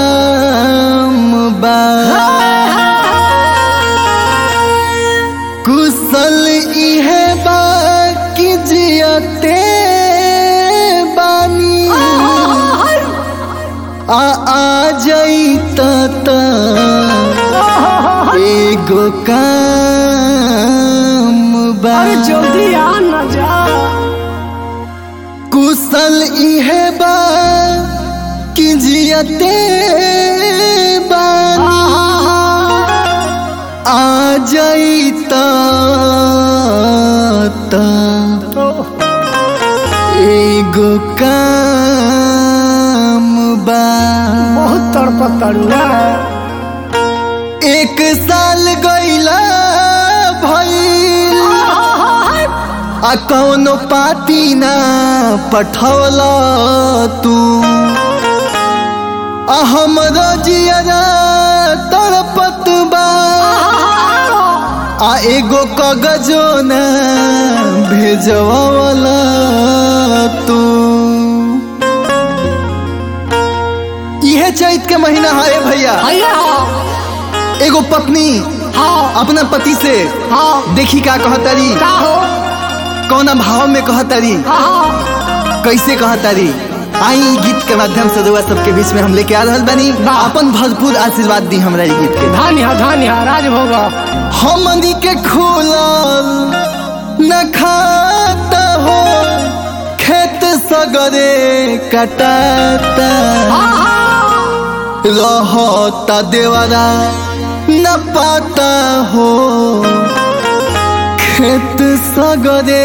बा कुशल इहे बा कि जियते बानी आ जाइता एगो काम बा। अरे जल्दी आ ना जा। कुशल इहे बा कि जियते बानी आ जाइता एगो काम बा। बहुत तड़पतड़ुआ एक साल गईला भइल आ कौनो पाती ना पठौला तू आ हमरा जियरा तड़पत बा आ एगो कागजो ना भेजवाला तू। इहे चैत के महीना है भैया। एगो पत्नी अपना पति से देखी का कहतारी, कौना भाव में कहतारी, कैसे कहतारी। आई गीत के माध्यम से दुआ सबके बीच में हम लेके आ रहल बानी। अपन भरपूर आशीर्वाद दी हमरा गीत के। धान्य राजभोग हमनी के खुलल न खाता हो खेत सगरे कटाता रहता देवरा न पाता हो खेत सगरे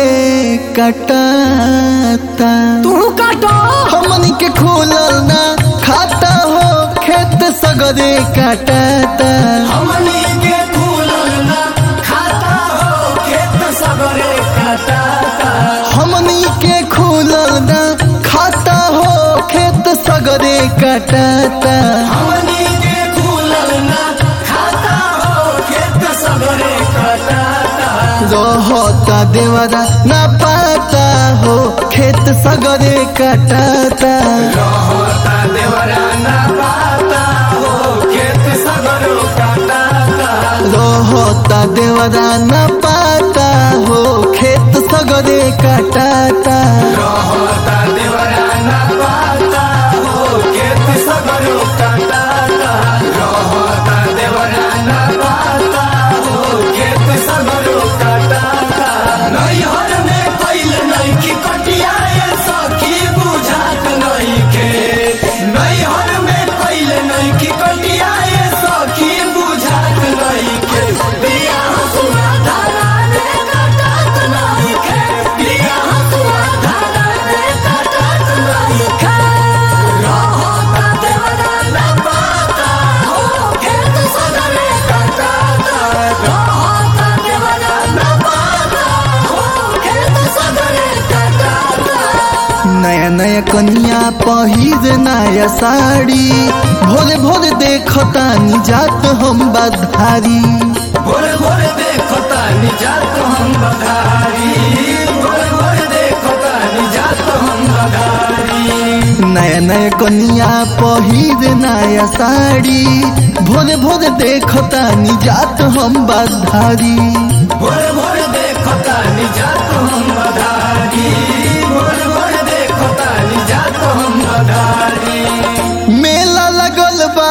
कटाता। तू काटो हमनी के खुलल न खाता हो खेत सगरे कटाता। हमनी के खुलल ना खाता हो खेत सगरे कटाता। हमनी के खुलल न खाता हो खेत सगरे कटाता। हमनी के खुलल ना खाता हो खेत सगरे कटाता। रहता देवरा न पाता हो खेत सगरे कटाता। रहता देवरा ना पाता हो खेत सगरे कटाता। रहता देवरा न पाता हो खेत सगरे कटाता। रहता देवरा ना पाता हो खेत सगरे कटाता। रहता देवरा ना पाता हो खेत सगरे कटाता। नैहर में कैल नइखी कटिया ये सखी बुझात नइखे। नैहर में कैल नइखी कटिया ये सखी बुझात नइखे। बिया हसुआ धारा रे कटात नइखे। बिया हसुआ धारा रे कटात नइखे। रहता देवरा ना पाता हो खेत सगरे कटाता। रहता देवरा ना पाता हो खेत सगरे कटाता। नया नया कनिया पहिर नया साड़ी भोरे भोरे देखतानी जात हम बधारी। भोरे भोरे देखता निजात हम बधारी। भोरे भोरे देखता निजात हम बधारी। नया नया कनिया पहिर नया साड़ी भोरे भोरे देखतानी जात हम बधारी। भोरे भोरे देखता निजात हम बधारी। भोरे भोरे देखता निजात हम बधारी। मेला लगल बा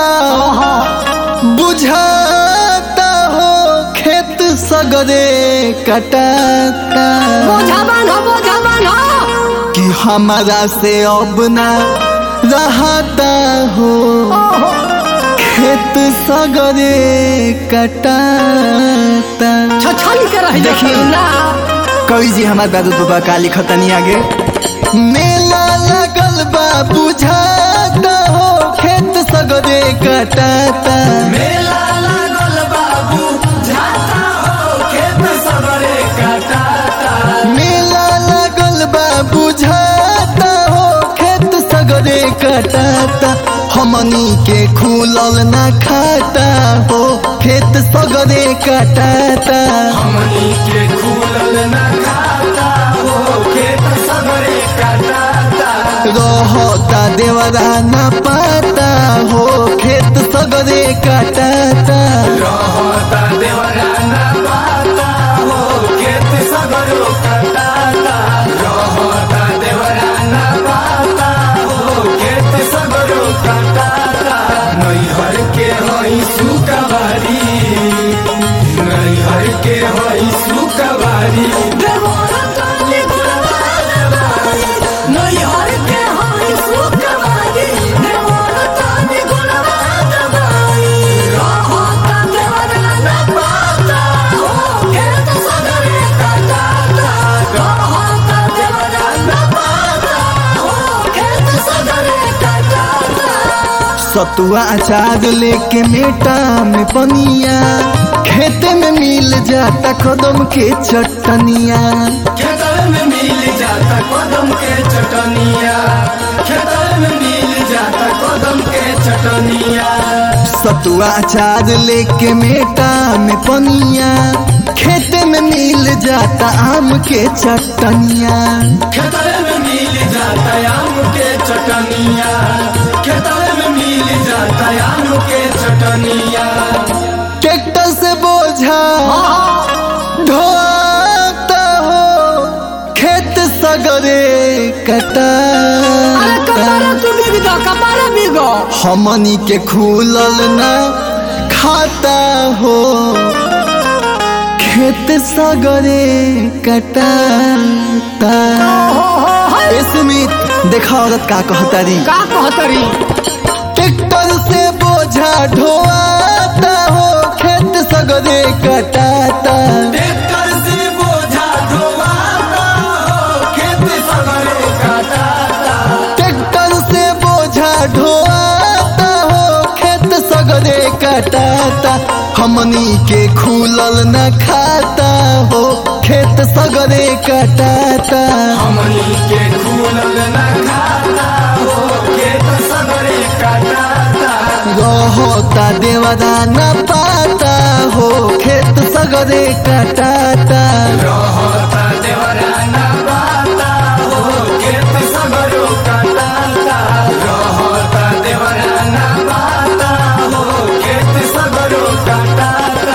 बुझाता हो खेत सगरे कटाता। बोझा बांधो कि हमारा से अब ना रहता हो खेत सगरे कटाता। छछली के रह देखी कवि जी हमारे दादू बाबा का लिखतनी आगे। मेला लगल बा बुझाता हो खेत सगरे कटाता। मेला लागल बाबू झाता हो खेत सगरे कटाता। मेला लगल बा बुझाता हो खेत सगरे कटाता। हमनी के खुलल ना खाता हो खेत सगरे कटाता। हमनी के खुलल ना खाता हो खेत सगरे कटाता। रहता देवरा ना पाता हो सुकवारी नैहर के हई सुकवारी देवरा तानी गुलवा दबाई नैहर के हई सुकवारी देवरा तानी गुलवा दबाई रहता देवरा न पाता हो खेत सगरे कटाता रहता देवरा न पाता हो खेत सगरे कटाता सतुआ अचार लेके मेटा में पनिया खेते में मिल जाता कदम के चटनिया खेतर में मिल जाता कदम के चटनिया खेतर में मिल जाता कदम के चटनिया सतुआ अचार लेके मेटा में पनिया खेते में मिल जाता आम के चटनिया खेतर में मिल जाता आम के चटनिया खेतर में मिल जाता आम के चटनिया ट्रैक्टर से बोझा ढोता हो खेत सगरे अरे कपारा कटा तू बिगो कपारा बिगो हमनी के खुलल ना खाता हो खेत सगरे कटाता ए सुमित देखा औरत का कहतारी का कहतरी ट्रैक्टर से बोझा ढोआता हो खेत सगरे कटाता ट्रैक्टर से बोझा ढोवाता हो खेत सगरे काटाता ट्रैक्टर से बोझा ढोआता हो खेत सगरे कटाता हमनी के खुलल न खाता हो खेत सगरे कटाता हमनी के खुलल न खाता हो खेत सगरे काटाता रहता देवदा न पाता हो खेत सगरे कटाता रहता देवरा न पाता हो खेत सगरो काटाता रहता देवरा न पाता हो खेत सगरो काटाता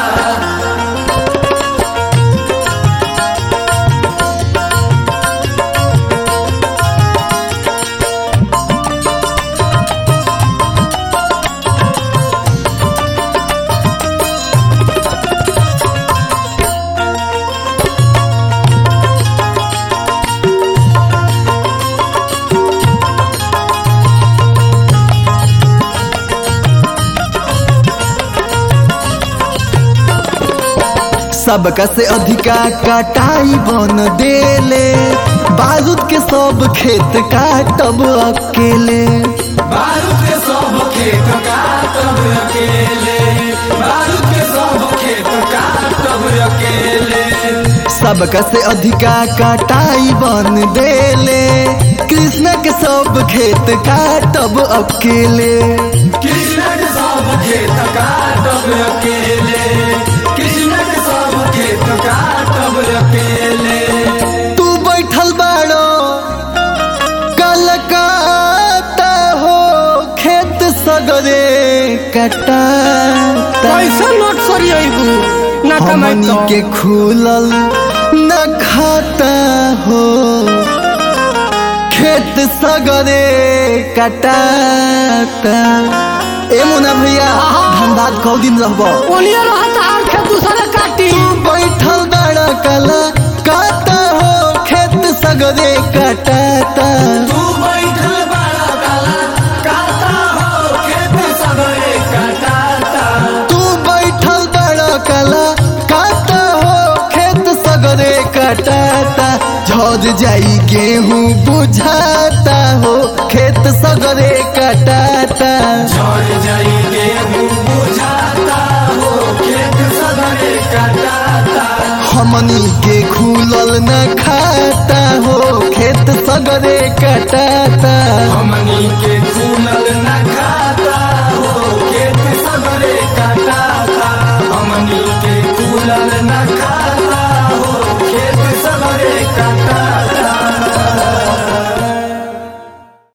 सबका से अधिका कटाई बन देले बारूद के सब खेत काटब अकेले बारूद के सब खेत काटब अकेले बारूद के सब खेत काटब अकेले सबका से अधिका कटाई बन देले कृष्ण के सब खेत काटब अकेले कृष्ण के सब खेत काटब अकेले कृष्ण के सब खेत काटब अकेले तू बैठल बाड़ो कलकाता हो खेत सगरे कटाता कैसा नोट सरी आइबू ना कमाई हमनी तो के खुलल न खाता हो खेत सगरे कटाता ए मुना भैया धनबाद कौ दिन रहबो ओलिया रहता और खेत दूसरा काटी तू बैठल बड़ा कला काता हो खेत सगरे कटाता तू बैठल बड़ा काला काटा हो खेत सगरे काटाता तू बैठल बड़ा कला काता हो खेत सगरे कटाता झड़ जाई गेहूं बुझाता हो खेत सगरे कटाता झड़ जाई गेहूं बुझाता हो खेत सगरे काटाता हमनी के खुलल न खाता हो खेत सगरे कटाता हमनी के खुलल न खाता हो खेत सगरे काटाता हमनी के खुलल न खाता हो खेत सगरे काटाता